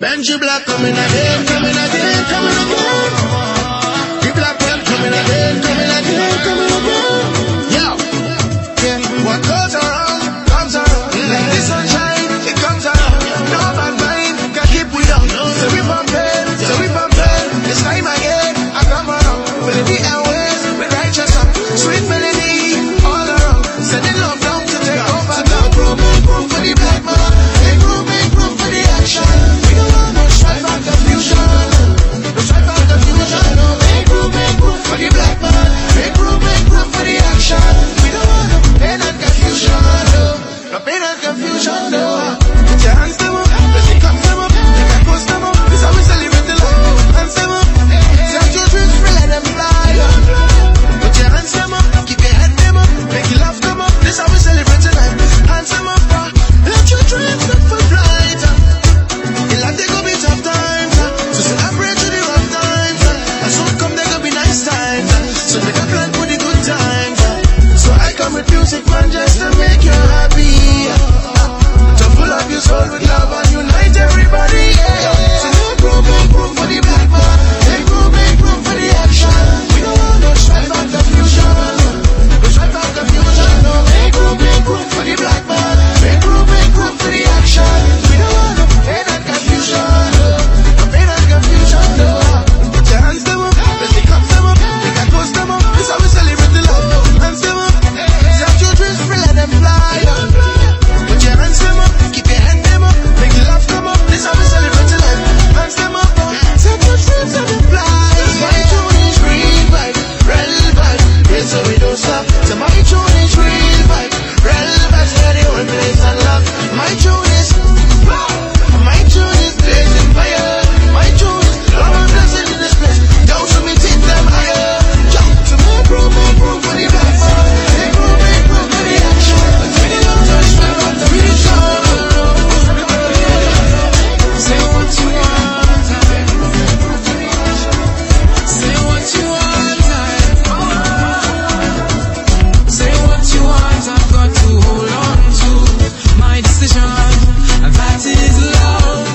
Benji Black coming again, coming again, coming again. The Black one coming again, coming again, coming again. Yeah, yeah. What goes around, comes around. Like the sunshine, it comes around. No bad mind can keep we down. So we pump it, It's time again, I come around. With the airways, with righteous up. Sweet melody, all around. Sending love down to take over. Now groove for the Black man. Make room for the action. We don't want no strife and confusion. No strife and confusion. No, make room for the Black man. Make room for the action. We don't want no pain and confusion. No pain and confusion. No. Put your hands them up, let's see come them up. Make a post them up. This how we celebrate the life. Hands them up. Set your dreams free, let them fly. Put your hands them up, keep your head them up. Make you laugh them up. This how we celebrate the life. Hands them up. Let your dreams look for flight. In life they gon' be tough times. So celebrate to the rough times. And soon come there gon' be nice times. So make a plan for the good times. So I come with music, man, just to make you happy. To pull up your soul with love and unite everybody. So make room for the Black man. Make room for the action. We don't want no strife and confusion. No strife and confusion. No, make room for the Black man. Make room for the action. We don't want no pain and confusion. No pain and confusion. No. Put your hands them up, let's see come them up. Make a toast them up. This how we celebrate the love. Hands them up. Set your dreams free, let them fly. Put your hands them up, keep your head them up. Make the laugh come up. This how we celebrate the life. Hands them up. Set your dreams, let them fly. My tune is real vibe, real vibe. Yeah, so we don't stop. So my tune is real vibe, real vibe. So the whole place unlocked. My tune is blazing fire. My tune is love and blessing in this place. Down to me, take them higher. Jump to make room for the Black man. Make room for the action. We don't touch me about the future. Say what you want. Say what you want. Say what you want. I've got to hold on to my decision. That is love.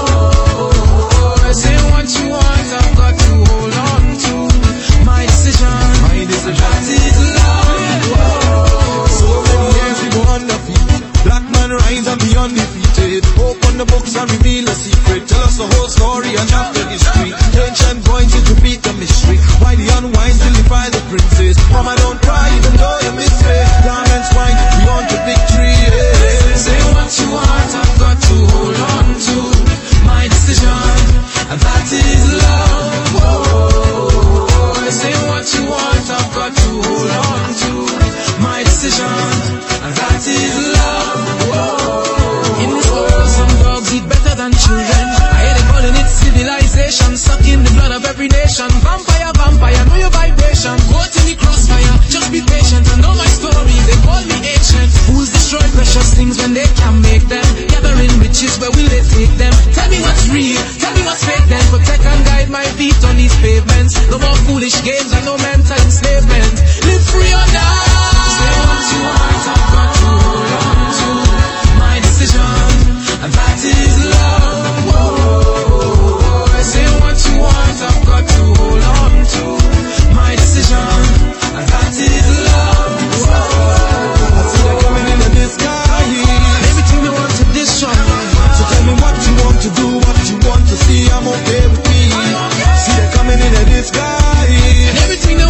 Say what you want. I've got to hold on to my decision. That is love. So many years we go undefeated. Black man rise and be undefeated. Open the books and reveal a secret. Tell us the whole story and chapter history. Ancient voices repeat the mystery. Why the unwise vilify the princes? Mama, don't cry even though you miss me. Garments white, we want the victory. Yeah. Say what you want, I've got to hold on to my decision. That is love. Say what you want, I've got to hold on to my decision. That is love. In this world, some dogs eat better than children. I hear they calling it civilization, sucking the blood of every nation. Vampire, know your vibration. Caught in the crossfire, just be patient and know my story. They call me ancient. Fools destroy precious things when they can make them. Gathering riches, where will they take them? Tell me what's real, tell me what's fake then. Protect and guide my feet on these pavements. No more foolish games and no mental enslavement. Live free or die. Say what you want, I've got to hold on to my decision. And that is love. Say what you want, I've got to hold on to my decision. And that is love. I see they're coming in the sky. Everything they want to destroy. So tell me what you want to do, what you want to see. I'm okay with me. See they're coming in the sky. And everything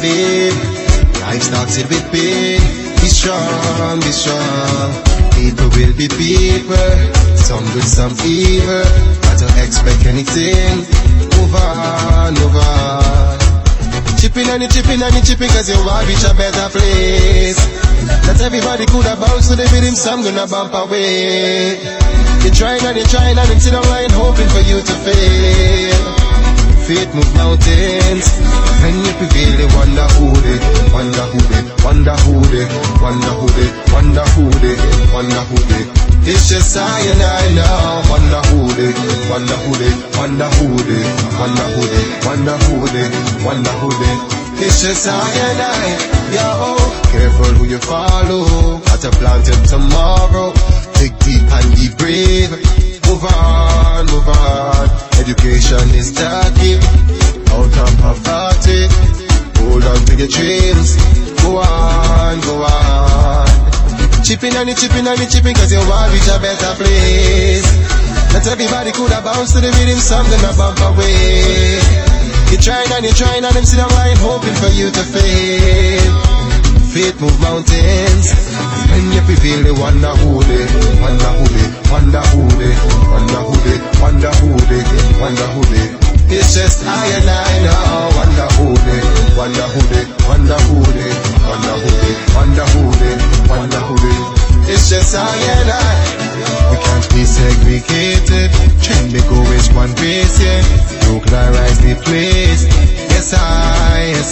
live. Life started with pain. Be strong, be strong. People will be people, some good, some evil. I don't expect anything. Move on, move on. Chipping and you chipping and you chipping, cause you want to reach a better place. Not everybody could have bounced to the rhythm, some gonna bump away. You're trying and them sit online hoping for you to fail. Faith move mountains. When you prevail, they wonder who they, wonder who they, wonder who they, wonder who they, wonder who they, wonder who they. It's just I and I now. Wonder who they, wonder who they, wonder who they, wonder who they, wonder who they, wonder who they. It's just I and I, yo. Careful who you follow. Got to plant it tomorrow. Dig deep and be brave. Move on, move on. Education is the gift. Out of poverty. Hold on to your dreams. Go on, go on. Chipping and you chipping and you chipping, cause you want to reach a better place. Not everybody could have bounced to the rhythm, some gonna bump away. You're trying and them sit online hoping for you to fail. Faith move mountains. When you prevail, they wonder who they, wonder who they, wonder who they, wonder who they, wonder who they, wonder who they. It's just I and I now. Wonder who they, wonder who they, wonder who they, wonder who they, wonder who they, wonder who they. It's just I and I. We can't be segregated. Trend me go is one base, yeah. Localize the place. Yes I, yes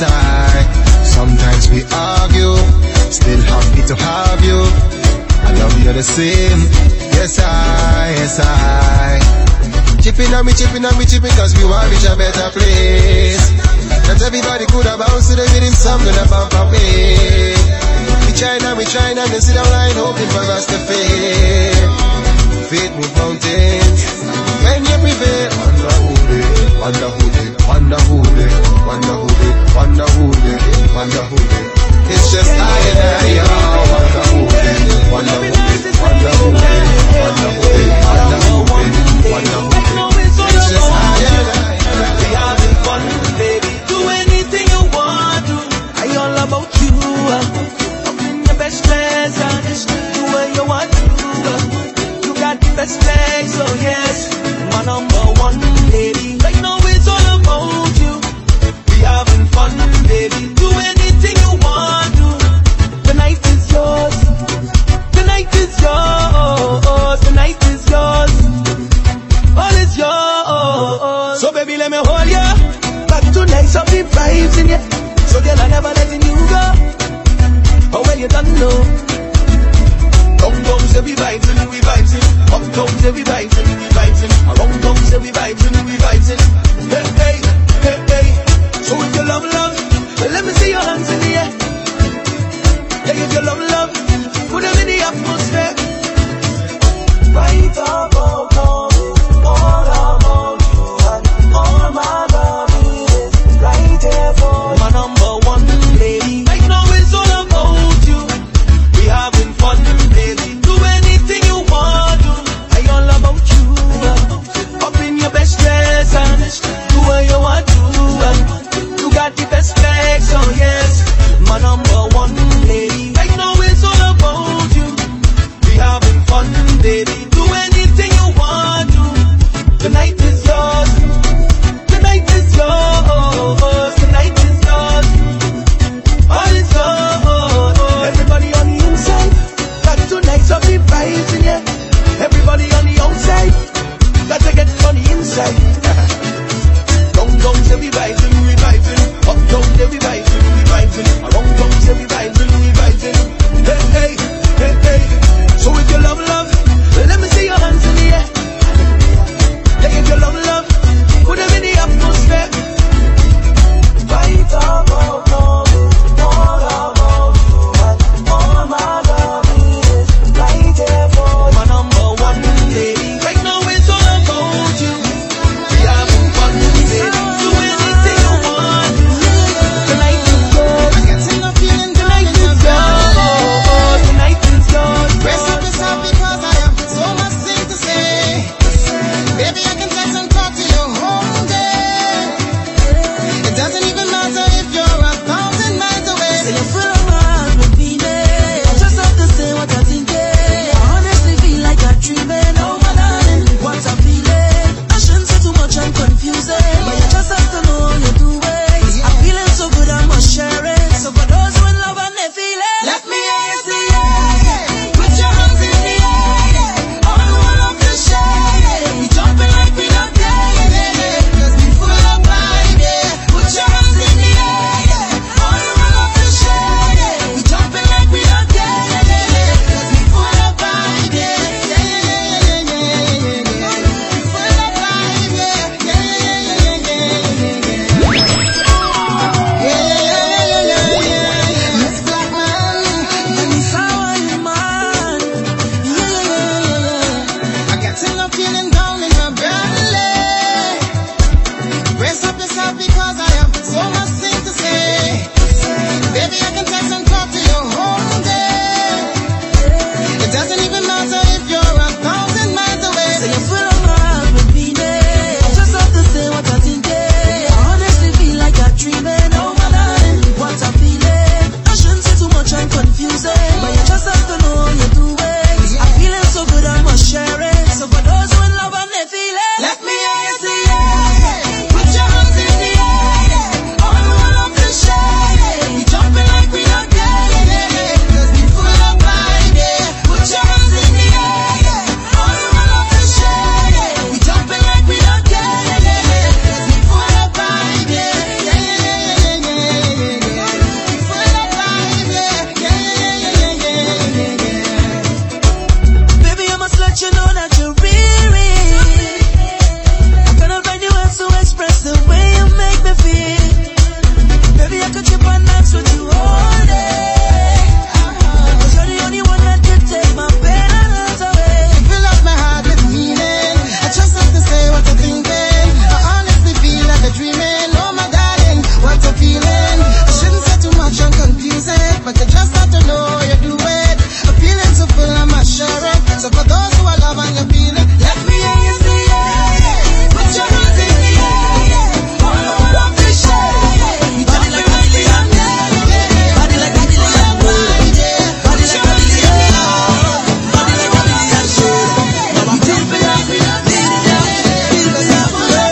I. Sometimes we argue, still happy to have you. I love you the same. Yes I, yes I. Chipping and me chipping, cause we want to reach a better place. Not everybody could have bounced to the rhythm, some gonna bump away. We trying and they sit online hoping for us to fail. Faith move mountains. When you prevail, wonder who they, wonder who they, wonder who they, wonder who they, wonder who they, wonder who they. It's just I and I, oh, wonder who they, wonder who they, wonder who they, wonder who they, wonder who they, wonder who they. It's just I and I. We having fun, baby. Do anything you want to. I all about you. Up in your best dress, do what you want to. You got the best legs, so yes, my number one, baby. Right now it's all about you. We having fun, baby. Do anything you want to. The night is yours. The night is yours. The night is yours. All is yours. So baby, let me hold you. Got two nights of the vibes in you. So girl, I never letting you go. But when you done know, down say we vibes and we vibes in. Uptown say we vibes and we vibes in. Around town say we vibes and we vibes in. Hey, hey, hey, hey. So if you love, let me see your hands in the air. Yeah, if you love, put them in the atmosphere. Right about now, all about you and all my love is right there for you. My number one lady. Right now it's all about you. We having fun, baby. Do anything you want to. I all about you. Up in your best dress and do what you want to. You got the best flex, so yes, my number one lady. Right now it's all about you. We having fun, baby. Do anything you want to. The night is yours. The night is yours. The night is yours. All is yours. Everybody on the inside, got two nights of the vibes in ya. Everybody on the outside, got to get on the inside. Down say we vibing, we vibing. Up down say we vibing, we vibing. Around down say we vibing, we vibing. Hey, hey, hey, hey. So if you love, let me see your hands in the air. Yeah, if you love, put them in the atmosphere. Right about now, all about you and all my love is right there for you. My number one lady. Right now it's all about you. We having fun, baby. Do anything you want. The night is yours. The night is that you really. I cannot find the words to express the way you make me feel. Baby, I could chip and dance with you all day. Cause you're the only one that could take my pain and hurt away. Fill up my heart with meaning. I just have to say what I'm thinking. I honestly feel like I'm dreaming. Oh my darling, what I'm feeling. I shouldn't say too much and confuse it, but I just have to know you do it. I'm feeling so full, I'm not sure it. So for those who are love and you're feeling, let me hear you say yeah. Put your hands in the air. All over the fish. Body like a million. Body like a million. Body like a million. Body like a million. Now I'm feel for you. Need it up. Feel for you.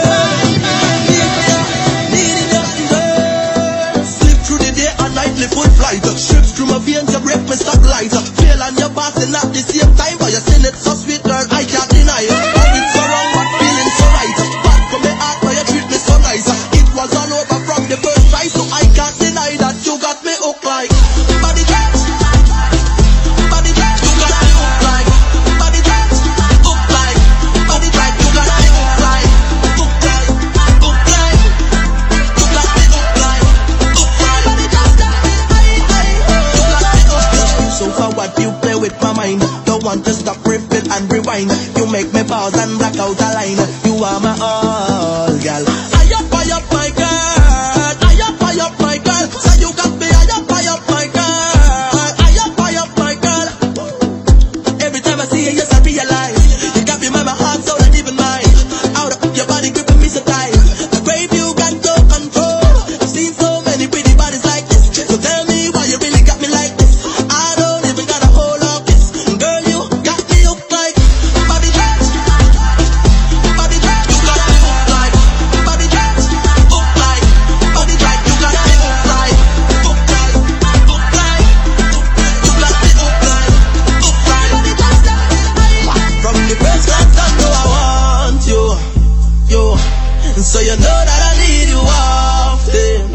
Need it up. Slip through the day and nightly full flight. Strips through my veins, you break my stock light. Feel on your passing at the same time, but you still it so sweet, girl, I can't deny it. Oh, it's so wrong, but feeling so right. Back from the heart, but you treat me so nice. It was all over from the first try, so I can't deny that you got me hooked like body touch. Body touch, you got me hooked like body touch. Hooked like body touch, you got me hooked like hooked like hooked like. You got me hooked like hooked like body touch. You got me hooked like. So far what you play with my mind. Don't want to stop, repeat and rewind. You make me pause and black out a line. You are my all, girl. I up my girl. I up my girl. Say you got me. I up my girl. I up my girl. Every time I see you, yes I realize you got me by my heart, so not even mine. Out of your body gripping me so tight. The grave you got no control. I've seen so many pretty bodies like this. So tell me why you really got me like this. I don't even got a whole lot of this. Girl, you got me hooked like body touch. Body touch, you got me hooked like body touch. Hooked like body touch, you got me hooked like hooked like hooked like. You got me hooked like hooked like body touch. From the first glance I know I want you. So you know that I need you often.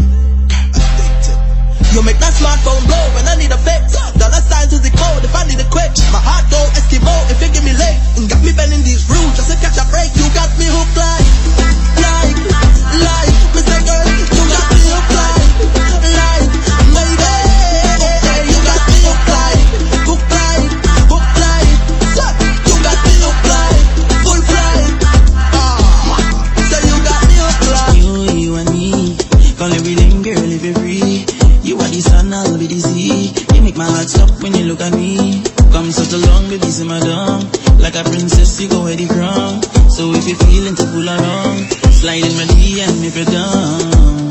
You make that smartphone blow when I need a fix. Dollar signs to the code if I need a quick. My heart go Eskimo if you give me late. And got me bending these rules just to catch a break. You got me hooked like me say girl, you got me hooked like baby. You got me hooked like you got me hooked like full flight. So you got me hooked like You and me, call every name, girl, if you're free. You are the sun, I'll be the sea. You make my heart stop when you look at me. Come such a long, baby, see my dome. Like a princess, you go where the crown. So if you're feeling to pull around, slide in my DM if you're down.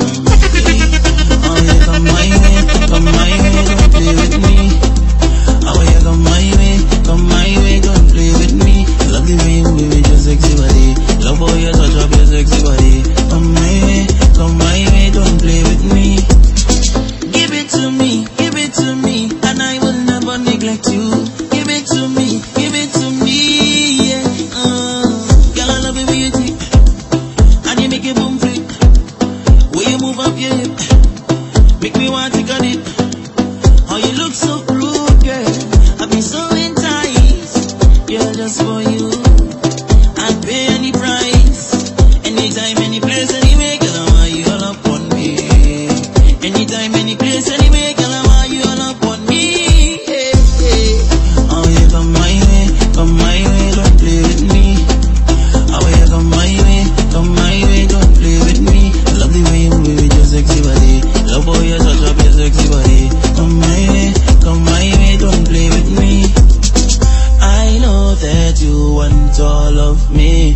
Oh yeah, come my way, don't play with me. Oh yeah, come my way, don't play with me. Love the way you move with your sexy body. Love how you touch up your sexy body. Come my way, don't play with me. Give it to me, and I will never neglect you. Give it to me, yeah. Girl, I love the way you take, and you make it boom flip. Way you move up your hip, make me want to cut it. Oh, you look so rude, girl. I've been so enticed, girl, just for you. I'd pay any price, anytime, any place, anyway. Girl, I want you all up on me. Anytime, any place, anyway. Girl, I want you all up on me. Hey, hey. Oh yeah, come my way, don't play with me. Oh yeah, come my way, don't play with me. Love the way you move with your sexy body. Love how you touch up your sexy body. Come my way, don't play with me. I know that you want all of me.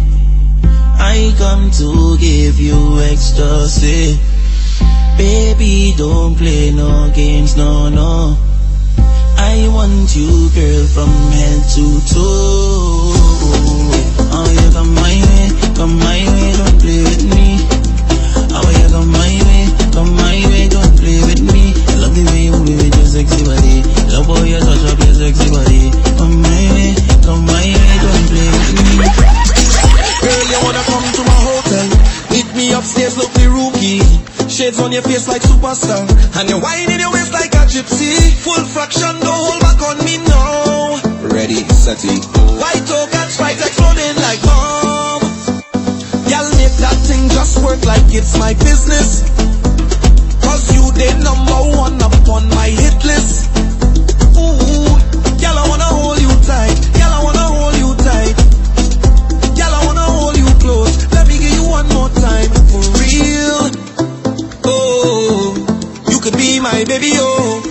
I come to give you ecstasy. Baby, don't play no games, no. I want you, girl, from head to toe. Oh yeah, come my way, don't play with me. Oh yeah, come my way, don't play with me. Love the way you move with your sexy body. Love how you touch up your sexy body. Come my way, don't play with me. Girl, you wanna come to my hotel? Meet me upstairs, look the rookie. Shades on your face like superstar, and you're whining your waist like a gypsy. Full fraction, don't hold back on me now. Ready, set it. White toe catch fight. like it's my business. Cause you the number one up on my hit list. Ooh, girl, I wanna hold you tight. Girl, I wanna hold you tight. Girl, I wanna hold you close. Let me give you one more time, for real. Oh, you could be my baby, oh.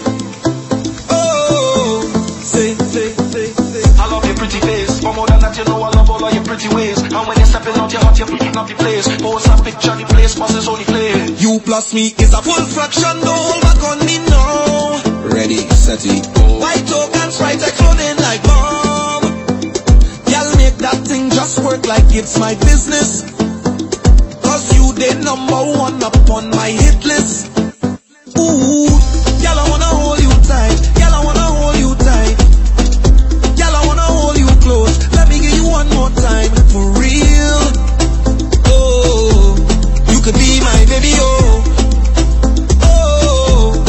Oh, say. I love your pretty face. For more than that, you know I love all of your pretty ways. And when you're stepping out your heart, you're picking up the place. Post a picture, the place must is only play. You plus me is a full fraction, don't hold back on me now. Ready, set it, go. White tokens, right clothing like bomb. Y'all make that thing just work like it's my business. Cause you the number one up on my hit list. Ooh, y'all I wanna hold you tight. Y'all I wanna hold you tight. Y'all I wanna hold you close. Let me give you one more time, for real. Oh, you could be my baby, oh. Oh,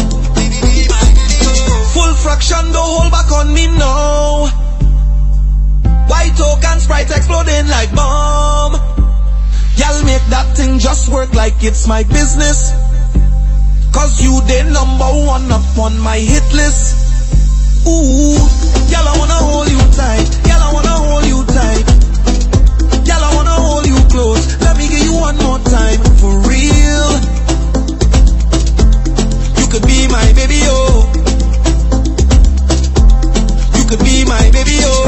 full fraction, don't hold back on me now. White token, Sprite exploding like bomb. Y'all make that thing just work like it's my business. Cause you the number one up on my hit list. Ooh, y'all I wanna hold you tight. Y'all I wanna hold you tight. Y'all I wanna hold you close. Let me give you one more time, for real. You could be my baby, oh. You could be my baby, oh.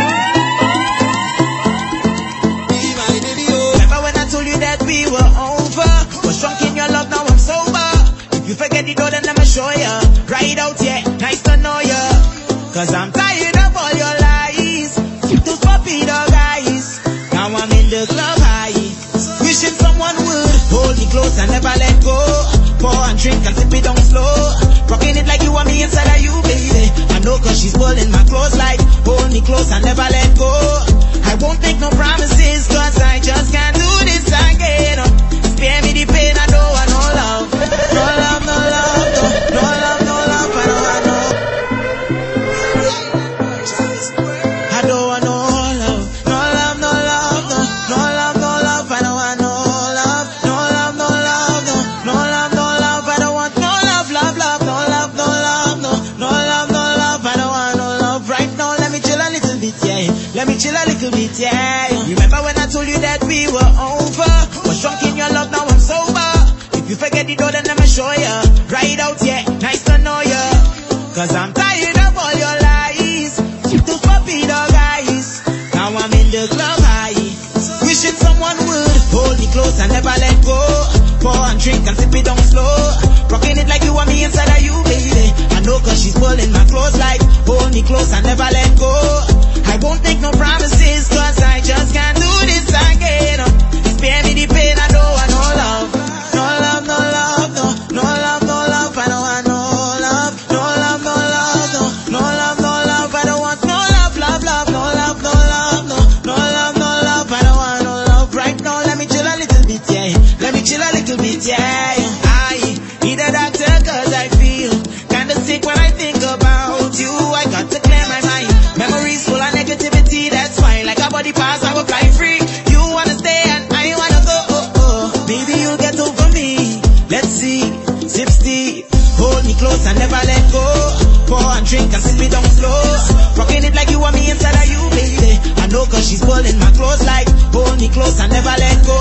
Be my baby, oh. Remember when I told you that we were over? Was drunk in your love, now I'm sober. You forget it, though, then let me show ya. Ride out, yeah, nice to know ya. Cause I'm tired of all your lies. Those puppy dog eyes. Now I'm in the club high. Wishing someone would hold me close and never let go. Pour and drink and sip it down slow. Rocking it like you want me inside of you, baby. I know cause she's pulling my clothes like hold me close and never let go. I won't make no promises cause I just can't do this again. Spare me the pain, I don't want no love. No love, no love, no love, no love, I don't want no. I don't want no love. No love, no love, no love, no love, I don't want no love. No love, no love, no love, no love, I don't want no love, love, love, no love, no love, no love, no love, I don't want no love. Right now, let me chill a little bit, yeah. Let me chill a little bit, yeah. Remember when I told you that we were over? Was drunk in your love, now I'm sober. If you forget it, though, then let me show ya. Ride out, yeah, nice to know ya. Cause I'm tired of all your lies. Those puppy dog eyes. Now I'm in the club high. Wishing someone would hold me close and never let go. Pour and drink and sip it down slow. Rocking it like you want me inside of you, baby. I know cause she's pulling my clothes like hold me close and never let go. I won't make no promises cause I just can't do this again. Spare me the pain, I don't want no love. No love, no love, no love, no love, I don't want no love. No love, no love, no love, no love, I don't want no love, love, love, no love, no love, no love, no love, I don't want no love. Right now, let me chill a little bit, yeah. Let me chill a little bit, yeah. I need a doctor cause I feel kinda sick when I think about you. I got to clear my mind. Memories full of negativity, that's fine. Like a body pass, I will fly free. You wanna stay and I wanna go, oh, oh. Maybe you'll get over me. Let's see, sip steep. Hold me close and never let go. Pour and drink and sip it down slow. Rocking it like you want me inside of you, baby. I know cause she's pulling my clothes like hold me close and never let go.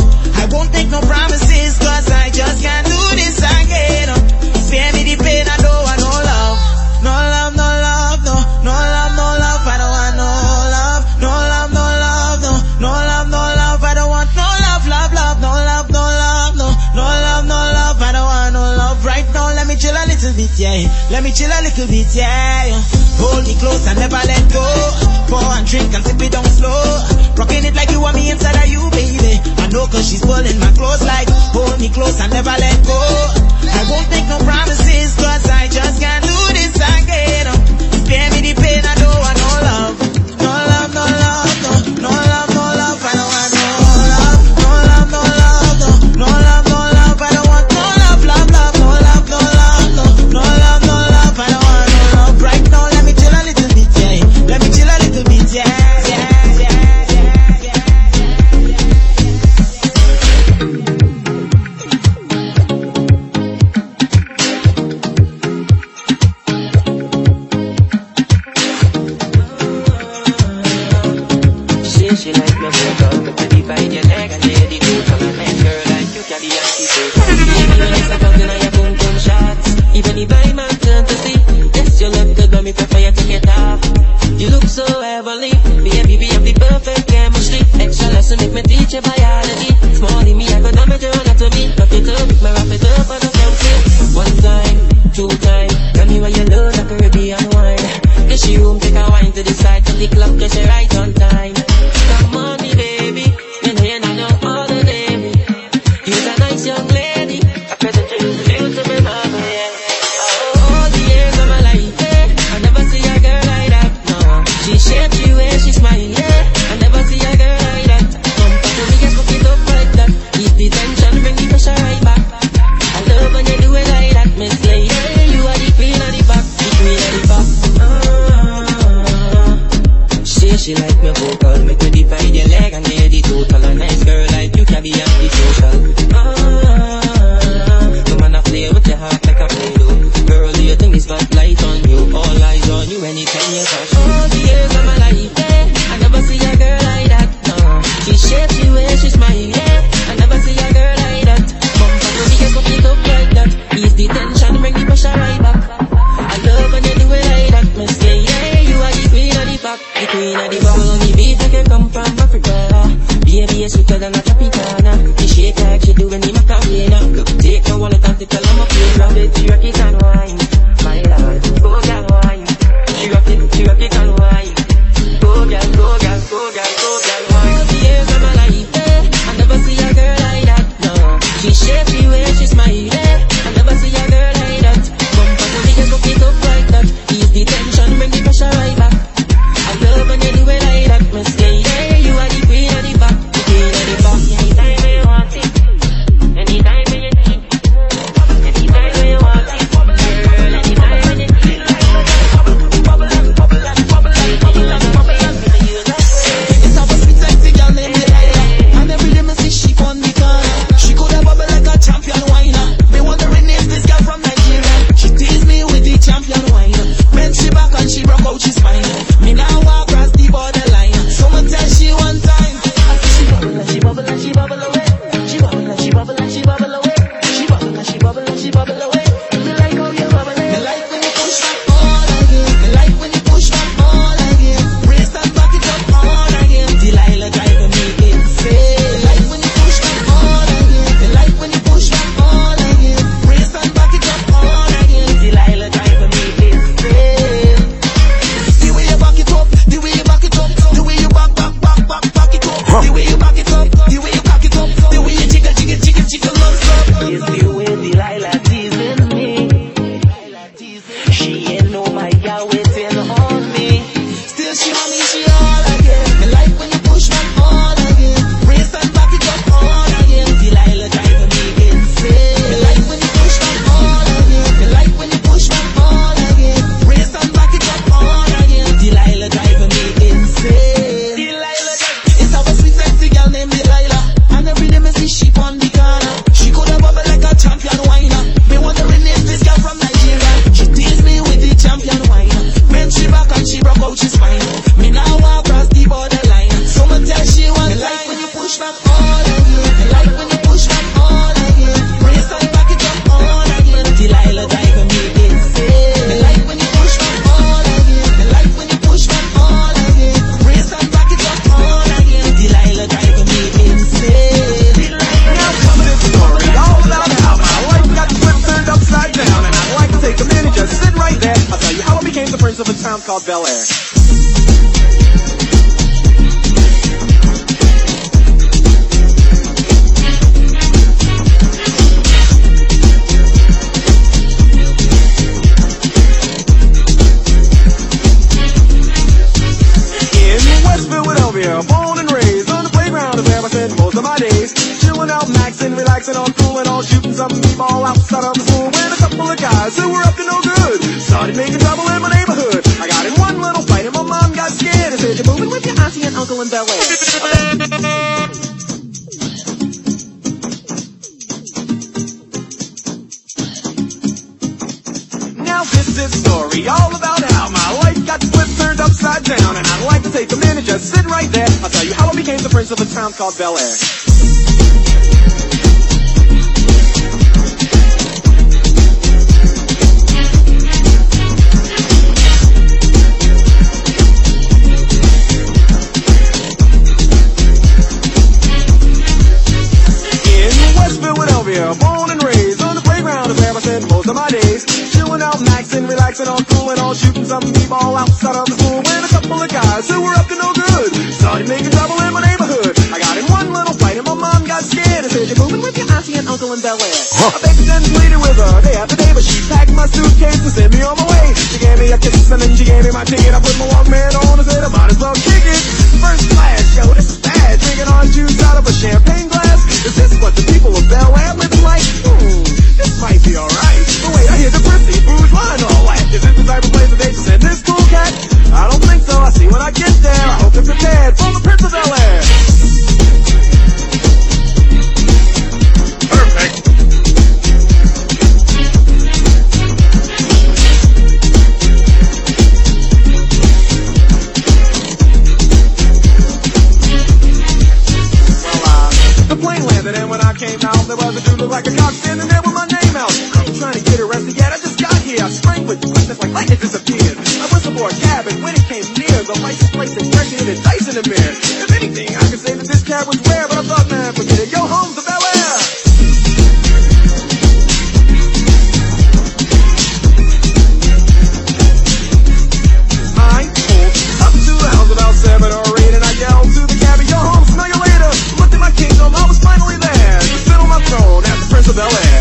I won't take no promises cause I just can't do this again. Spare me the pain, I don't want no love. No love, no love, no love, no love, I don't want no love. No love, no love, no love, no love, I don't want no love, love, love, no love, no love, no love, no love, I don't want no love. Right now, let me chill a little bit, yeah. Let me chill a little bit, yeah. Hold me close and never let go. Pour and drink and sip it down slow. Rocking it like you want me inside of you, baby. I know cause she's pulling my clothes like hold me close and never let go. I won't make no promises cause I just can't do this again. Spare me the pain, I don't want no love. No love, no love, no love, no love, I don't want no love. No love, no love, no love, no love, I don't want no love, love, love, no love, no love, no love, no love, I don't want no love. Right now, let me chill a little bit, yeah. Let me chill a little bit, yeah. like my vocal. Me to divide your leg and lay the total. A nice girl like you carry and she take. Baby, when you step out in your boom boom shots, even if I'm a fantasy, yes, you look good, but me prefer you take it off. You look so heavenly, baby, we have the perfect chemistry. Extra lesson if me teach you biology. Small in me, I go damage your anatomy. Wrap it up, me wrap it up on the council. One time, two time, tell me why you love the Caribbean wine. The she room, take a wine to the side, to the club, get you right on time. Come on, me baby, you know all the baby. You're a nice young lady, I present you to me, mama, yeah. All the years of my life, yeah, I never see a girl like that, no. She shapes you and she smile, yeah, I never see a girl like that. Come back to me, just hook it up like that. Keep the tension, bring the pressure right back. I love when you do it like that, Miss Lady. You are the queen of the back, the queen of the back. She like me vocal, me to divide your leg and lay the total. A nice girl like you can be anti-social. No man a play with your heart like a play-doh. Girl, do you think the spotlight on you? All eyes on you anytime you touch. All the years of my life, yeah, I never see a girl like that, no. She shapes you and she smile, yeah, I never see a girl like that. Come back to me, just hook it up like that. Ease the tension, bring the pressure right back. I love when you do it like that, Miss Lady. Yeah, you are the queen of the back, the queen of the bubble on the beat like you come from Africa. Baby, you're sweeter than a Tropicana. You shake like you do when you Macarena. Look, take no wallet and take a lamb of play. Rock it, you rock it and wine, my lord. Go girl, wine. She rock it and wine. Go girl, go girl, go girl, go girl, wine. All the years of my life, yeah, I never see a girl like that, no. She shapes you and she smile, yeah, I never see a girl like that. Come back to me, just hook it up like that. Ease the tension, bring the pressure right back. I love when you do it like that, Miss Lady. You are the queen of the back, the queen of the back. Anytime you want it, anytime you need it, anytime you want it, girl, anytime you need it. It's our sweet sexy girl named Delilah, and every day me see she on the corner. She could have bubble like a champion whiner. Me wondering if this girl from Nigeria. She tease me with the champion whiner. Bend she back and she rock out she spine. Me now walk across the borderline. Someone tell she one time. I say she bubble and she bubble and she bubble away. She bubble and she bubble and she bubble away. She bubble and she bubble and she bubble away. Me like how you bubble. Me like when you push back all again. Me like when you push back all again. Brace and back it up all again. Delilah driving me insane. Me like when you push back all again. Me like when you push back all again. Brace and back it up all again. Delilah driving me insane. The way you back it up, the way you back it up, the way you back it up, the way you back it up, the way you cock it up, the way you jiggle non-stop. It's the way Delilah teasing me. She ain't know my girl waiting on me. Still she want me, she all again. Me like when you push back all again. Brace and back it up all again. Delilah driving me insane. Me like when you push back all again. Me like when you push back all again. Brace and back it up all again. Delilah driving me insane. It's our sweet sexy girl named Delilah, and every day me see she on the corner. She could have bubble like a champion whiner. Me wondering if this girl from Nigeria. She tease me with the champion whiner. Bend she back and she rock out she spine. Me now walk across the borderline. Someone tell she one time. Me like when you push back all again. Me like when you push back all again. Brace and back it up all again. Delilah driving me insane. Me like when you push back all again. Me like when you push back all again. Brace and back it up all again. Delilah driving me insane. Now coming in story, all about how my life got flipped, turned upside down, and I'd like to take a minute, just sit right there. I'll tell you how I became the prince of a town called Bel Air. In Westville, Philadelphia, born and raised on the playground is where I spent most of my days. Chilling out, maxing, relaxing, all cool and all shooting some b-ball outside of the school. When a couple of guys who were up to no good started making trouble in my neighborhood. I got in one little fight and my mom got scared and said, "You're moving with your auntie and uncle in Bel Air." Now this is a story all about how my life got flipped, turned upside town, and I'd like to take a minute, just sit right there. I'll tell you how I became the prince of a town called Bel Air. Born and raised on the playground is where I spend most of my days. Chilling out, maxing, relaxing, all cool and all, shooting some b-ball outside of the school. When a couple of guys who were up to no good started making trouble in my neighborhood. I got in one little fight and my mom got scared and said, "You're moving with your auntie and uncle in Bel Air." I begged and pleaded with her day after day, but she packed my suitcase and sent me on my way. She gave me a kiss and then she gave me my ticket. I put my Walkman on and said I might as well kick it. First class, yo, this is bad. Drinking orange juice out of a champagne glass. Is this what the people of Bel Air live like? This might be alright. But wait, I hear the prissy bourgeois and all that. Is this the type of place that they just send this cool cat? I don't think so. I see when I get there. I hope they're prepared for the Prince of Bel Air. Perfect. The plane landed and when I came out, there was a dude look like a cop standing there with my name out. I ain't trying to get arrested yet, I just got here. I sprang with quickness like lightning disappeared. I whistled for a cab and when it came near, the license plate expression and dice in the mirror. If anything, I could say that this cab was rare, but I thought, man, forget it. Yo, home's the Bel Air. I pulled up to the house about 7 or 8 and I yelled to the cabbie, "Yo, home, smell you later." Looked at my kingdom, I was finally there. To sit on my throne as the Prince of Bel Air.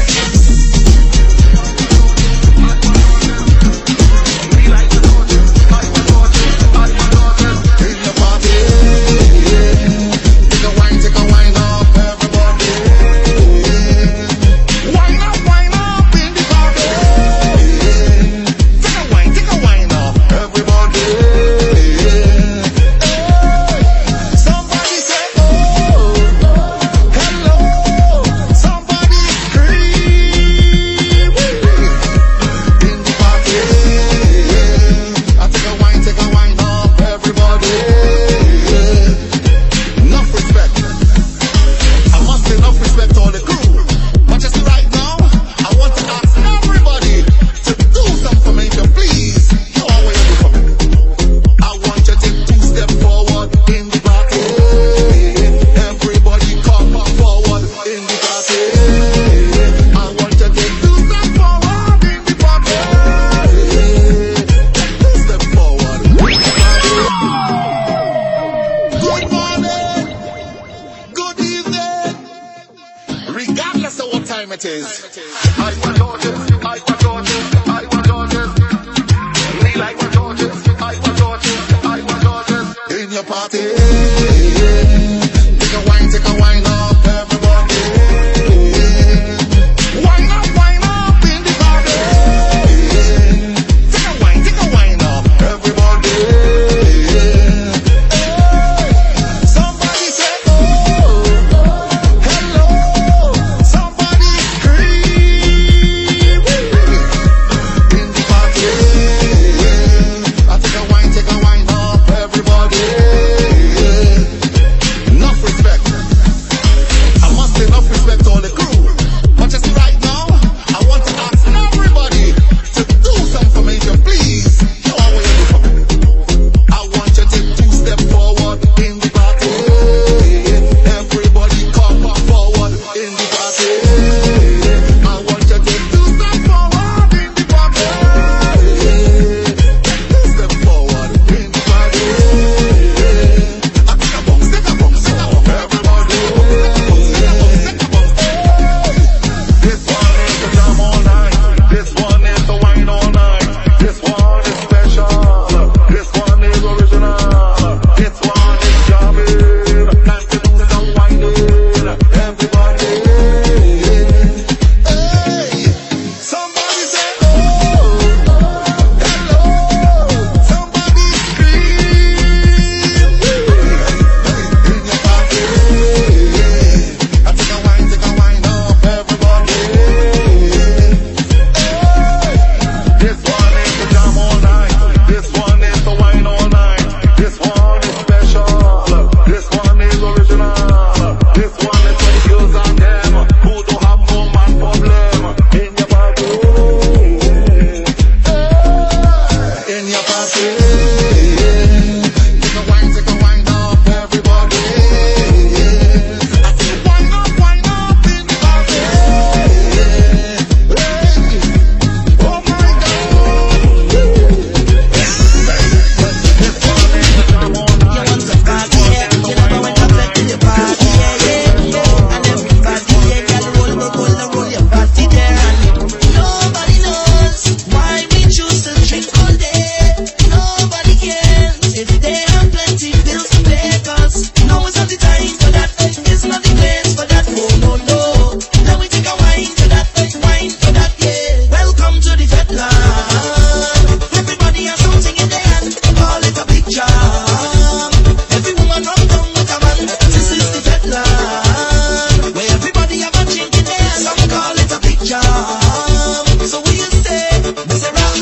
time for that. It's not the place for that. Oh no no. Now we take a wine for that. Wine for that. Yeah. Welcome to the Fetland. Everybody has something in their hand. Call it a big jam. Every woman run down with a man. This is the Fetland, where everybody have a drink in their hand. Some call it a big jam. So we say, we say I'm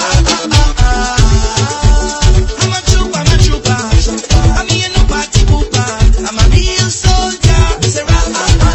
a trooper, I'm a trooper. I'm here no party pooper. I'm a real soldier. We say Some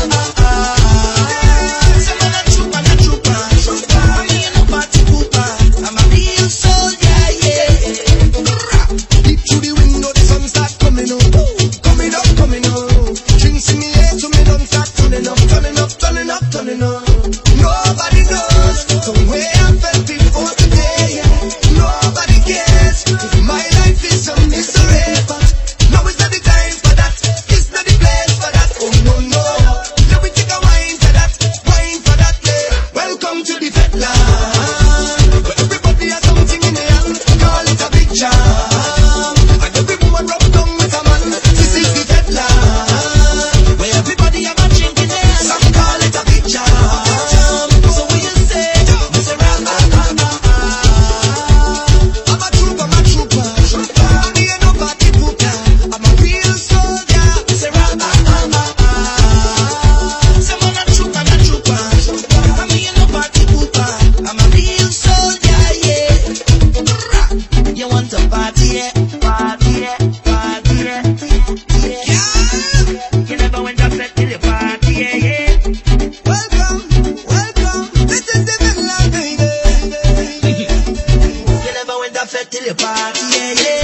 man a trooper, I'm a trooper. I'm here no party pooper. I'm a real soldier, yeah. Deep through the window, the sun start coming up. Coming up, coming up. Drinks in the air, so me don't start turning up, turning up, turning up, turning up. Nobody knows the way I felt before today. Nobody cares if my life is a misery, but now is not the time for that. It's not the place for that. Oh no no. Now we take a wine for that, yeah. Welcome to the Fetland, where everybody has something in their hand. Call it a big jam, and every woman rub down with a man. This is the Fetland, Where everybody have a drink in their hand. some call it a big jam. So we say, we say I'm a trooper, I'm a trooper. I'm here no party pooper. I'm a real soldier. we say Some man a trooper, I'm a trooper. I'm here no party pooper. I'm a real soldier, yeah. You want to party, yeah? Party, yeah? Party, yeah? Yeah. You never went upset till you party, yeah, yeah. Welcome, welcome. This is the Fetland, baby. You never went upset till you party, yeah, yeah.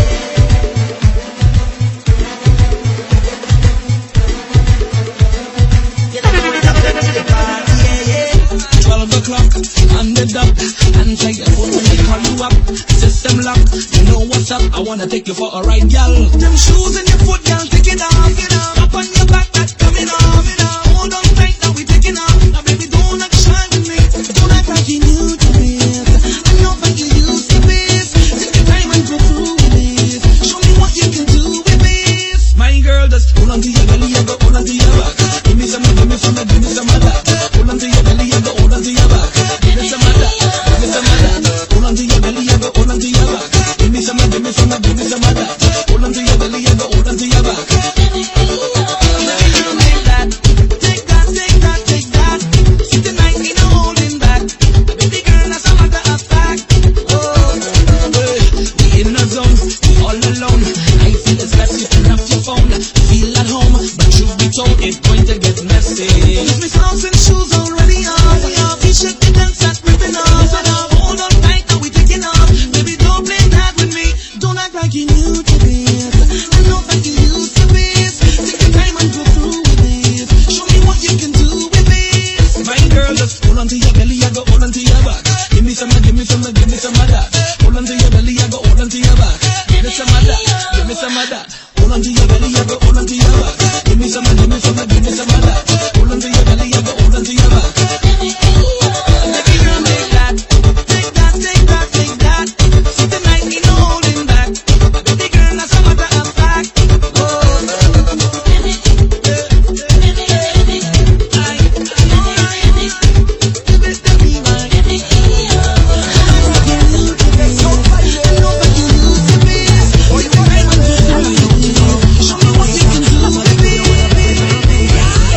You never went upset till you party, yeah, yeah. 12 o'clock on the dot. Answer your phone when they call you up. System lock, you know what's up. I wanna take you for a ride, gal. Them shoes in your foot, gal, take it off. Up on your back, that's coming off. Hold on tight, now we taking off. Now baby, don't act shy with me. Don't act like you new to this. I know that you used to this. Take your time and go through with it. Show me what you can do with this. My girl, just hold on to your belly and go hold on to your back. Give me some, give me some, give me some of that. Hold on to your belly and go hold on to your back. Give me some of that, give me some of that. Hold on to your belly and go hold on to your back. Give me some, give me some, give me some of that. Hold on to your belly and go hold on to your back. Take that, take that, take that. See tonight ain't no holding back. Baby girl, as a matter of fact. Oh, We in the zone, we all alone. I feel it's best you turn off your phone. Feel at home, but truth be told, it's going to get messy. use me socks and shoes already off. T-shirt and dance that ripping off. Hold on tight, now we taking off. Baby, don't play that with me. Don't act like you new to this. I know that you used to this. Take your time and go through with this. Show me what you can do with this. My girl, just hold on to your belly, I go hold on to your back. Give me some, give me some, give me some of that. Hold on to your belly, I go hold on to your back. Give me some of that, give me some of that. Hold on to your belly, I go hold on to your back. Give me some, give me some, give me some of that. Hold on to your belly, I go hold on to your back. Baby girl, take that. Take that, take that, take that. See tonight ain't no holding back. Baby girl, as a matter of fact. Show me what you can do, baby.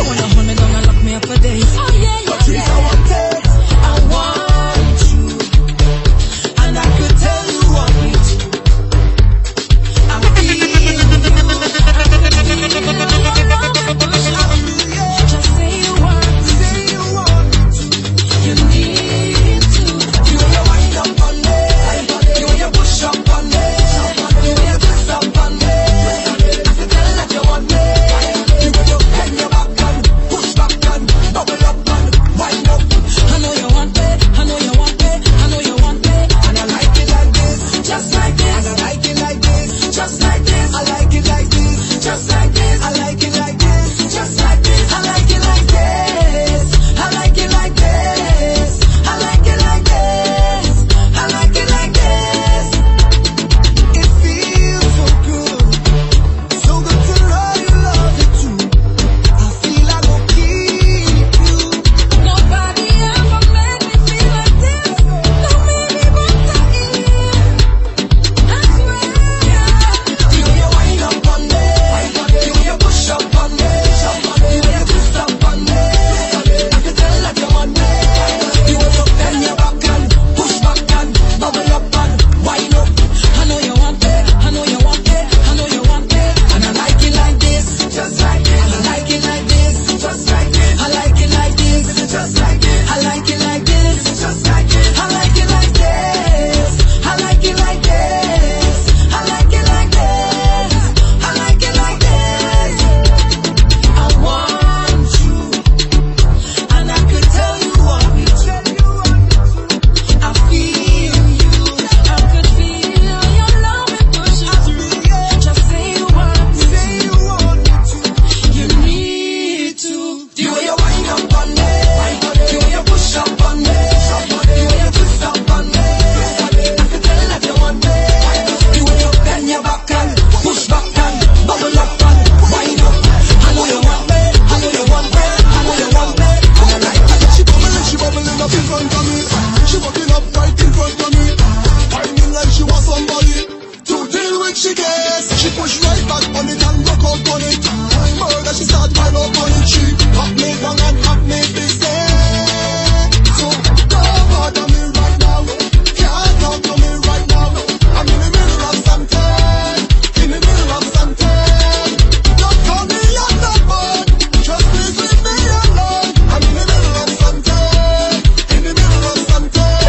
on the tree. Pop me down and pop me busy. So don't bother me right now. Can't talk to me right now. I'm in the middle of something. In the middle of something. Don't call me on the phone. Just please leave me alone. I'm in the middle of something. In the middle of something.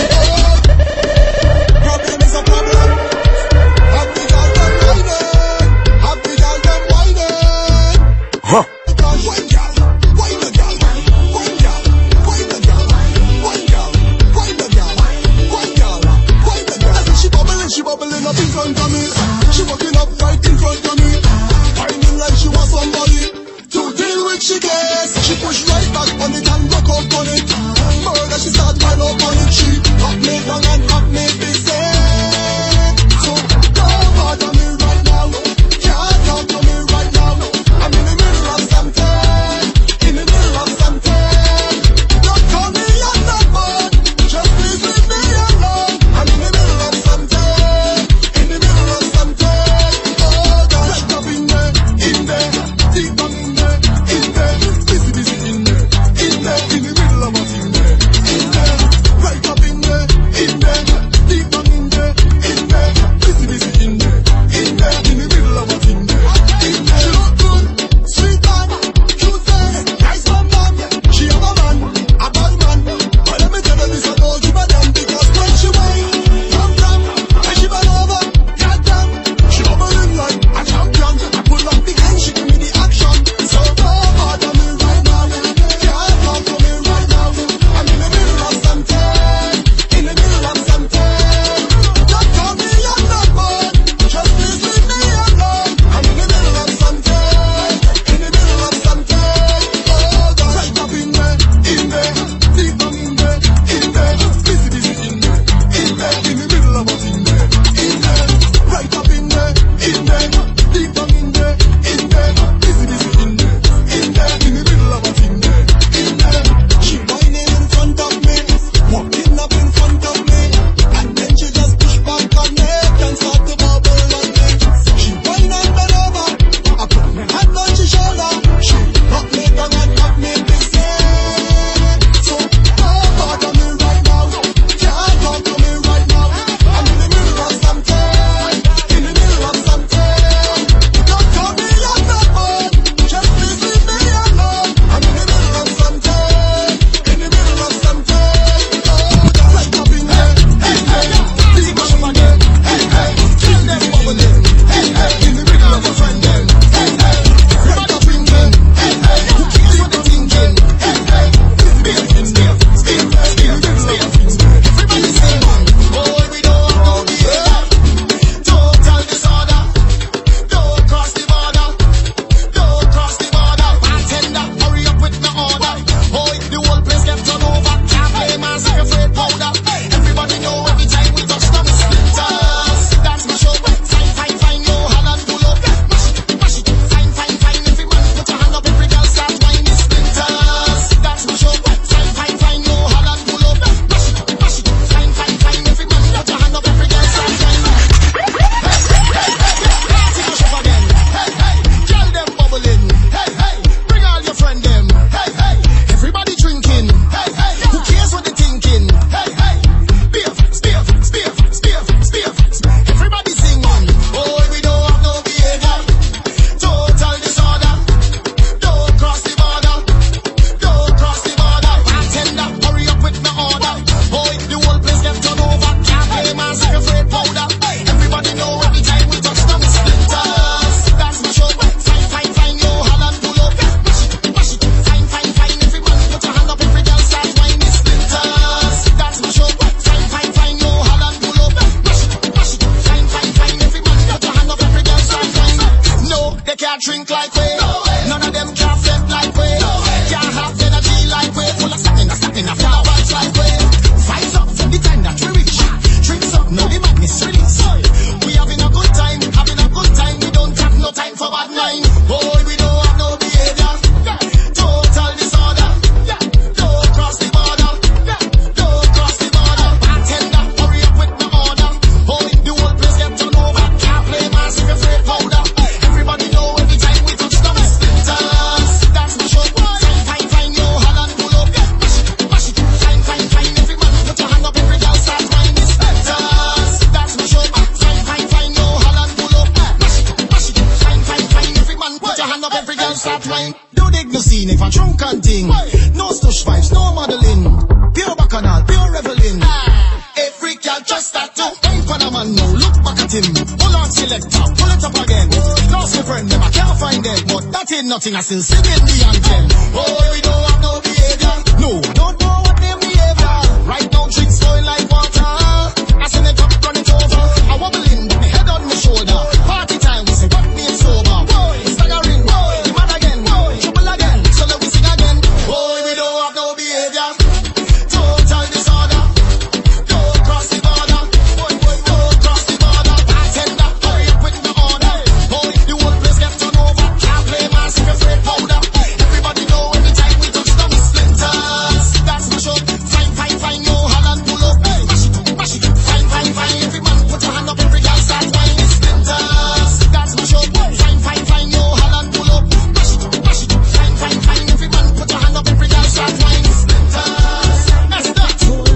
Problem is a problem. Happy girl them whining. Happy girl them whining. Huh. One girl, wine the girl. One girl, wine the girl. One girl, wine the girl. One girl, wine the girl. She bubbling up in front of me. She walking up right in front of me. Whining like she wants somebody to deal with. She gets. She push right back on it and rock up on it. Murder, she start pile up on it. She pop me down and pop me busy. So don't bother me right now. Can't talk to me right now. I'm in the middle of something. In the middle of something. Don't call me on the phone. Just please leave me alone. I'm in the middle of something. In the middle of something. Oh, God. Right up in there. Deep down in there. fine. Do dig no scene if I drunk and ting. No stush vibes, no modeling. Pure bacchanal, pure reveling. A freak y'all just start to ain't Panaman no. Look back at him. Hold on selector, pull it up again. Lost my friend them, I can't find them. But that ain't nothing, I still singing the anthem. Oh, we don't have no behavior. No, I don't know what name behavior. Right now drinks flowing like water. I send it up, run it over. I wobbling, with my head on my shoulder. Party time, we say what name sober. Boy, staggering, boy, the man again, boy, trouble again. So let we sing again. Boy, we don't have no behavior. Total disorder. Don't cross the border. Boy, don't cross the border. Bartender, hurry up with the order. Boy, the whole place gets turned over. Can't play mass if you're afraid powder. Everybody know anytime we touch down splinters. That's the show. Fine, fine, fine, no Holland pull up. Hey, mash it, fine, fine, fine. Every man put your hand up, every girl start whining. Splinters. That's the show. Fine, fine, fine, no Holland pull up. Mash it, fine, fine, fine. Every man put your hand up, every girl start whining. Splinters. That's that.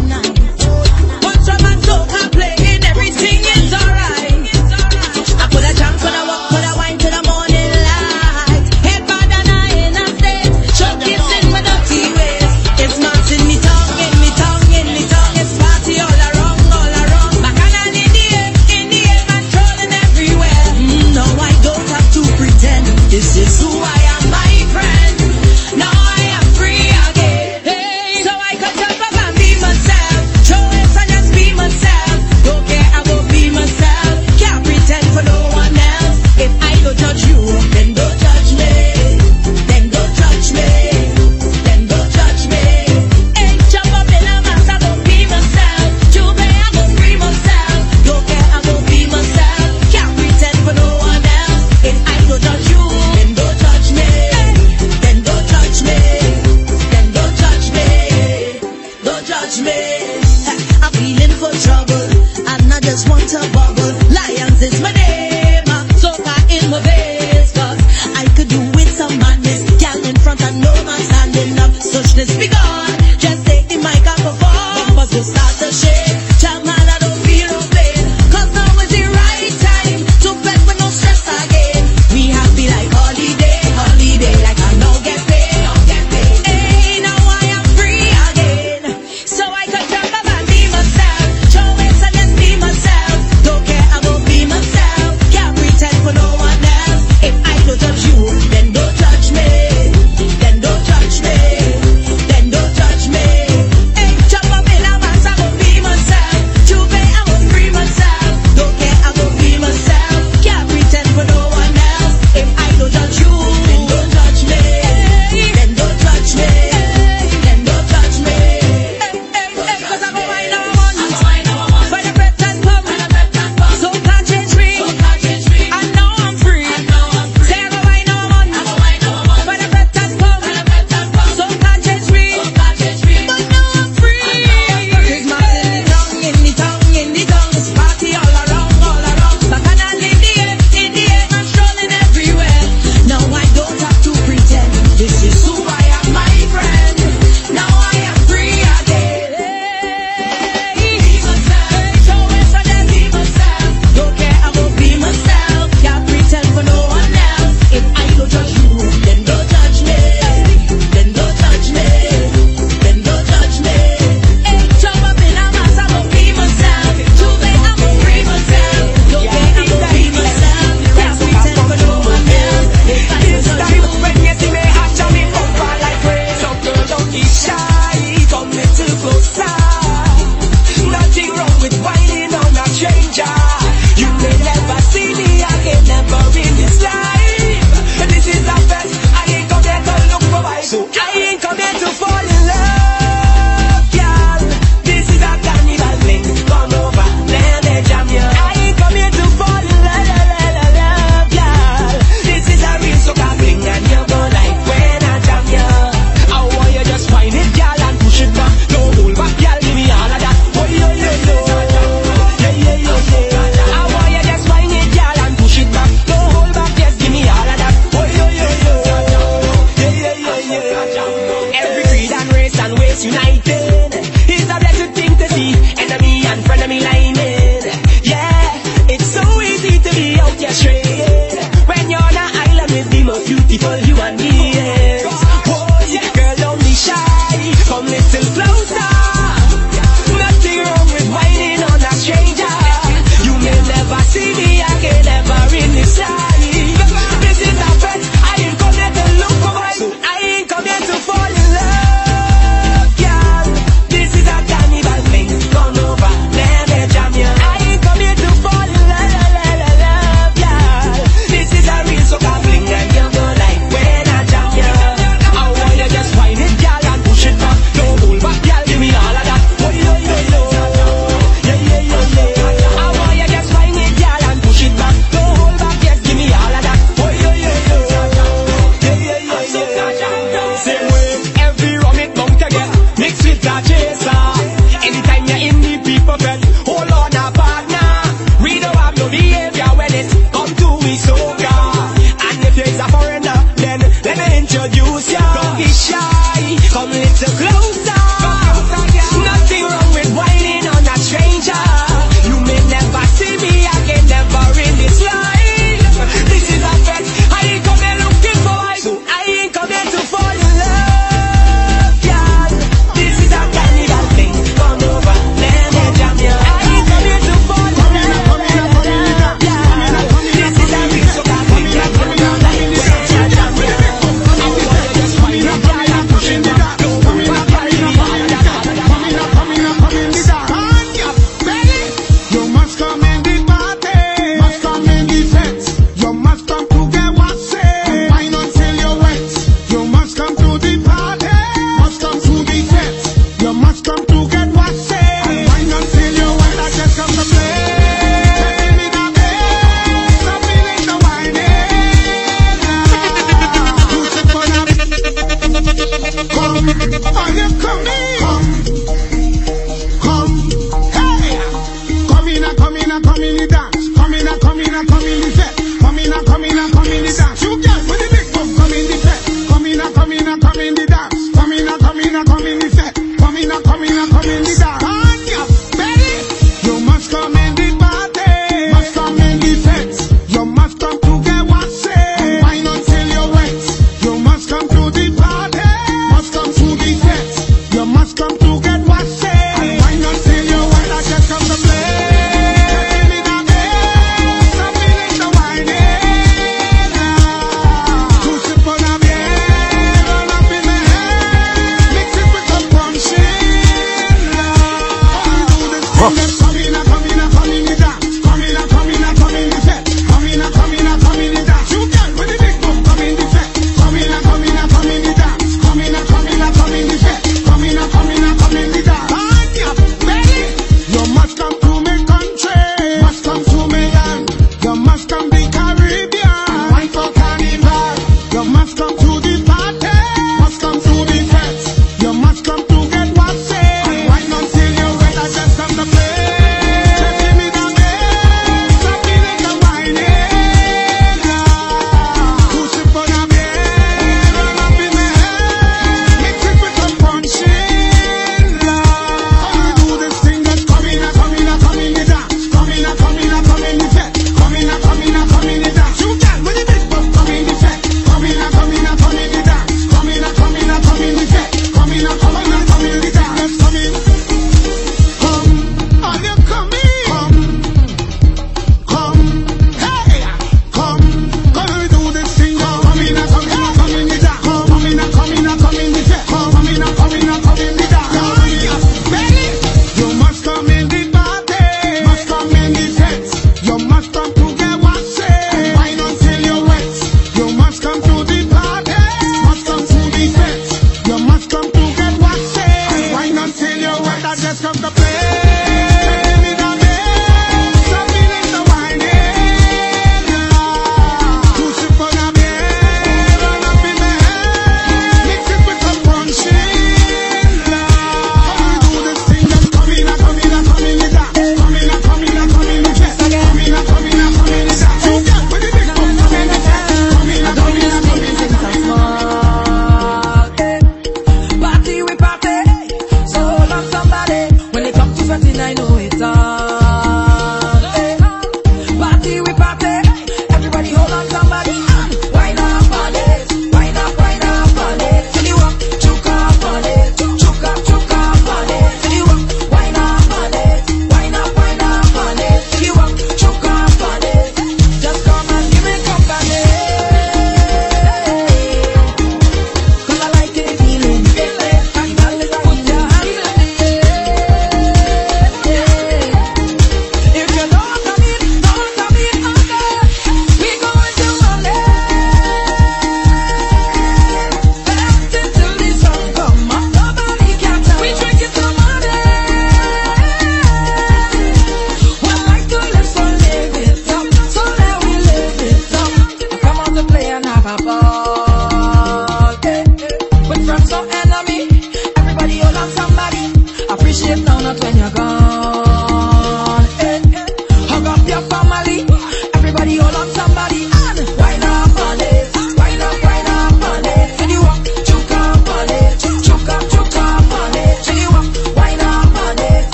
One drum and soak and playing, everything is alright. I put a jump, put a walk, put a wine to the morning light. Head bad and I in a state. Chuck it in my dirty ways. It's not in me tongue, in me tongue, in me tongue. It's party all around, all around. Bacchanal in the air, man trolling everywhere. No, I don't have to pretend. This is who I am, my friend. Now I am free again. Hey, so I can jump up and be myself. Show it and just be myself. Don't care, I will be myself. Can't pretend for no one else. If I don't judge you, then don't judge me. Then don't judge me. Then don't judge me. Hey, jump up in a mass, I will be myself. Juve, I will free myself. Don't care, I will be myself. Can't pretend for no one else. If I don't judge you, then don't judge me. Then don't judge me. Then don't judge me. Don't judge me. I'm feeling for trouble, and I just want to bubble. Lions is my name, soca in my veins, 'cause I could do with some madness. Gal in front and no man standing up. Suchness be gone. Just take the mic and perform. Bumpers will start to shake. Jamal, I don't feel no pain, 'cause now is the right time to beg with no stress again. We happy like holiday, holiday, like I don't get paid, don't get paid. Hey, now I am free again, so I can jump up and be myself. Show it and just be myself. Don't care, I will be myself. Can't pretend for no one else. If I don't judge you, then don't judge me. Then don't judge me. Then don't judge me. Hey, jump up in a mass, I will be myself. Juve, I will free myself. Don't care, I will be myself. Can't pretend for no one else. If I don't judge you, then don't judge me. Then don't judge me. Then don't judge me. Hey, 'cause I go wine on one. By the breath and pump. So can't change me. And now I'm free. Say I go wine on one. By the breath and pump. So can't change me. But now I'm free. Christmas in the tongue, in the tongue, in the tongue. It's party all around, all around. Bacchanal in the air, man strolling everywhere. Now I don't have to pretend. This is who I am, my friend. Now I am free again. Be myself. Show it and then be myself. Don't care, I will be myself. Can't pretend for no one else. If I don't judge you, then don't judge me. Then don't judge me. Then don't judge me. Hey, jump up in a mass, I will be myself. Juve, I will free myself. Don't care, I will be myself. Can't pretend for no one else. If I don't judge you, When you see me, I show me over like rain. So girl, don't be shy, come a little closer. Nothing wrong with whining on a stranger. You may never see me again, never in this life. But this is a fest, I ain't come here to look for vibes. So I ain't come here to fall in love, girl. This is a carnival thing, come over, let me jam you. I ain't come here to fall in love, girl. This is a real soca thing, and you're gonna like when I jam you. I want you just find it, girl, and push it back. Don't hold back, girl, give me all of that. Oh, yo, yo, yo. Yeah, yeah, yeah, yeah. I want you just find it, girl, and push it back. Don't hold back, just give me all of that. Oh, yo, yo, yo. Yeah, yeah, yeah, yeah. Every creed and race and ways united. It's a blessed thing to see. Enemy and frenemy lining. Yeah, it's so easy to be out here straight. When you're on an island with the most beautiful you and me. introduce ya. Don't be shy, come little closer. Nothing wrong with whining on a stranger. You may never see me again, never in this life. This is a bet, I ain't come here looking for it, so I ain't come here to fall in love, yeah. This is a carnival thing, come over, let me jam ya. I ain't come here to fall in love, yeah. This is a real sugar thing, yeah. Come down like when I jam ya. I want you just wind up, yeah, pushing back, don't worry about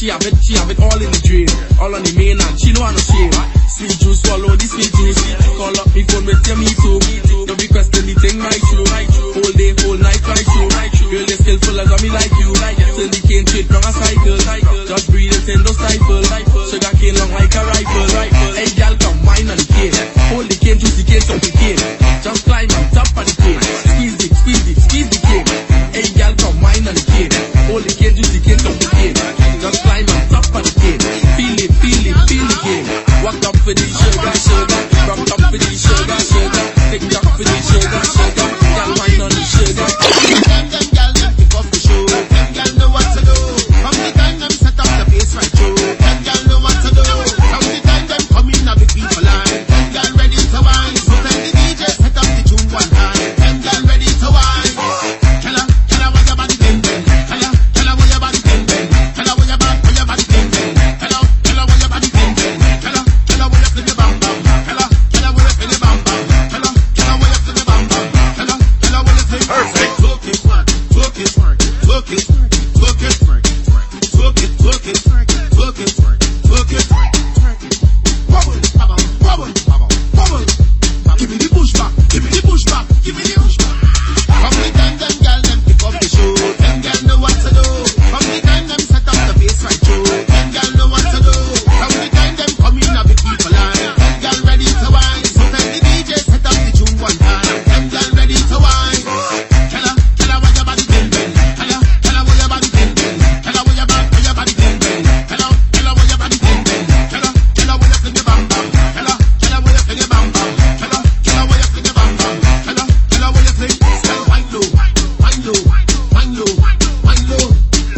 she have it all in the drain, all on the main and she know I no shame. Sweet juice, swallow the sweet juice. Call up me phone with your me too. Don't be question the thing right through. Whole day, whole night right through. Girl, you skillful as me like you. Till the cane straight from a cycle. Just breathe it in, don't stifle. Sugar cane long like a rifle. Hey, girl, come wine on the cane. Hold the cane, juice the cane, top the cane. Just climb on top of the cane. Squeeze it, squeeze it, squeeze the cane. Hey, girl, come wine on the cane. Hold the cane, juice the cane, top the cane. Just climb on top of the cane. Feel it, feel it, feel the cane. Walk up for the sugar, sugar. Rock up for the sugar, sugar. Take up for the sugar, sugar. Girl, wine on the sugar. Them girl, them pick up the show. Them girl know what to do. From the time them set up the pace right through. Them girl know what to do. From the time them come in a big people line. Them girl ready to wine. So tell the DJ set up the tune one time. Them girl ready to wine. Tell her where your body bend bend. Tell her where your body bend bend. Tell her where your body bend bend. Tell her where your body bend bend. Tell her where you fling your bam bam. Tell her where you fling your bam bam. Tell her where you fling your bam bam. Tell her where you fling. Perfect. Twerk it, twerk it, twerk it, twerk it, twerk it, twerk it, twerk it, twerk it, twerk it, twerk it, twerk it. Bubble, bubble, bubble, bubble, bubble. Give me the push back, give me the push back, give me the push back. From the time them girl them pick up the show, them girl know what to do. From the time them set up the bass right through, them girl know what to do. From the time them come in a big people line, them girl ready to wine. So tell the DJ set up the tune one time, them girl ready to wine. Tell her where your body bend bend. Tell her where your body bend bend. Tell her where your body bend bend. Tell her where your body bend bend. Tell her where you fling your bam bam. Tell her where you fling your bam bam. Tell her where you fling your bam bam. Tell her where you fling. Style wine low, wine low, wine low, wine low.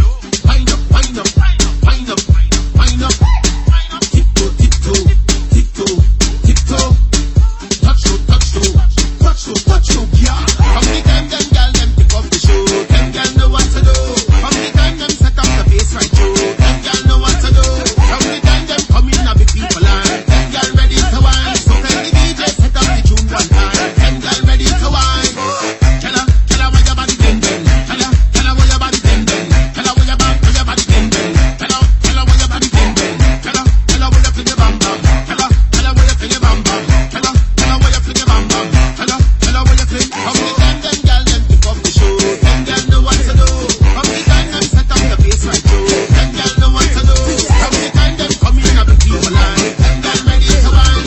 Wine up, wine up, wine up, wine up. Tiptoe, tiptoe, tiptoe, tiptoe. Touch toe, touch toe, touch toe, touch toe, yeah. From the time them girl them pick up the show, them girl know what to do. From the time them set up the bass right through, them girl know what to do. From the time them come in a big people line, them girl ready to wine. So tell the DJ set up the tune one time, them girl ready to wine. Tell her where your body bend bend. Tell her where your body bend bend. Tell her where your body bend bend. Tell her where your body bend bend. Tell her where you fling your bam bam. Tell her where you fling your bam bam. Tell her where you fling your bam bam. Tell her where you fling. From the time them girl them pick up the show, them girl know what to do. From the time them set up the bass right through, them girl know what to do. From the time them come in a big people line, them girl ready to wine.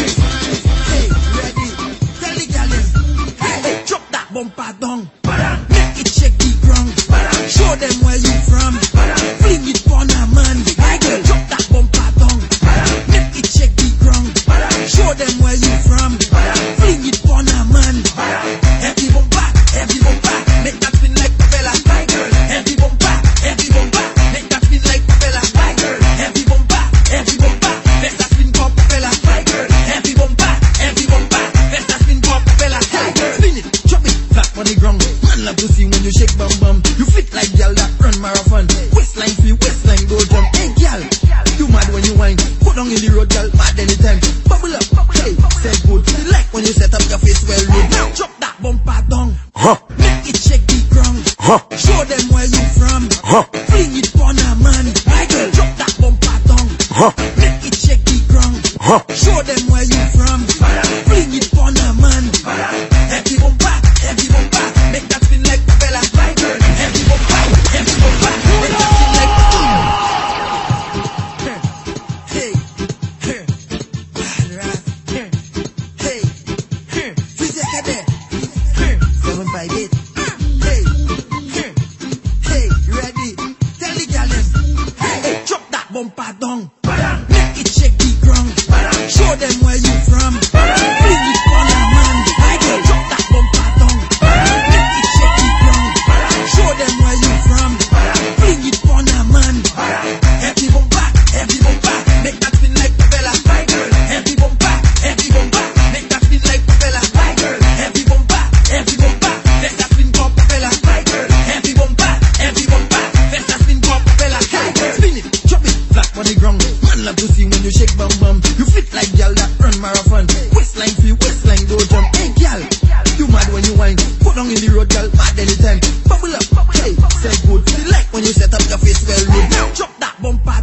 Hey, ready? Tell the girl them. Hey, drop that bumper down. Make it shake the ground. Show them where you from. Fling it for a man. My girl, drop that bumper down. Make it shake the ground. Show them where you from. Fling it for a man. Heavy bumper, make that spin like propeller. My girl, heavy bumper, make that spin like propeller. My girl, heavy bumper, make that spin for propeller. My girl, heavy bumper, make that spin for propeller. My girl, spin it, drop it, flat on the ground. Man love to see when you shake bum bum. You fit like girl that run marathon. Waistline feel, waistline go jump. Hey girl, you mad when you whine. Go down in the road, girl, mad anytime. Bubble up, hey, say good. You like when you set up your face well road. Now drop that bumper down. Make it shake the ground. Show them where you from. Fling it for a man. My girl, drop that bumper down. Make it shake the ground. Show them where you from. Fling it for a man. Heavy bumper, make that spin like propeller. My girl, heavy bumper, make that spin like propeller. Hey, hey, freeze it there. 758. Hey, ready? Tell the girl them. Hey, drop that bumper down. Make it shake the ground. Show them where you from. Fling it for a man. My girl, drop that bumper down. Make it shake the ground. Show them where you from. Fling it for a man. Heavy bumper, make that spin like propeller. My girl, heavy bumper, make that spin like propeller. My girl, heavy bumper, make that spin for propeller. My girl, heavy bumper, make that spin for propeller. My girl, spin it, drop it, flat on the ground. Man love to see when you shake bum bum. You fit like girl that run marathon. Waistline feel, waistline go jump. Hey girl, you mad when you whine. Go down in the road, girl, mad anytime. Bubble up, hey, say good. You like when you set up your face well road. Now drop that bumper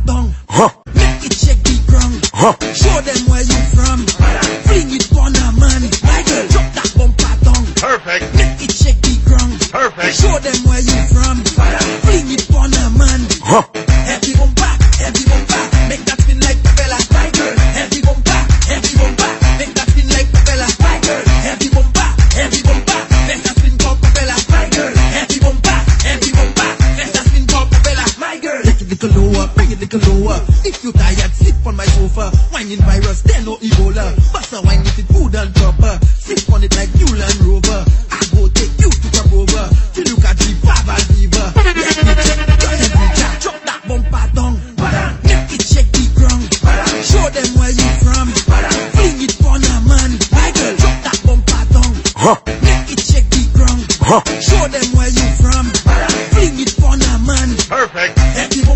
it little lower, bring it little lower. If you tired, sit on my sofa. Whining virus, there no Ebola. Bust a wine with it good and proper. Sit on it like Mule and Rover. I go take you to Carover. Till you can see Baba Diva. Let me check, drop that bumper down. Make it check the ground. Show them where you from. Fling it for a man. My girl, drop that bumper down. Make it check the ground. Show them where you from. Fling it for a man. Perfect.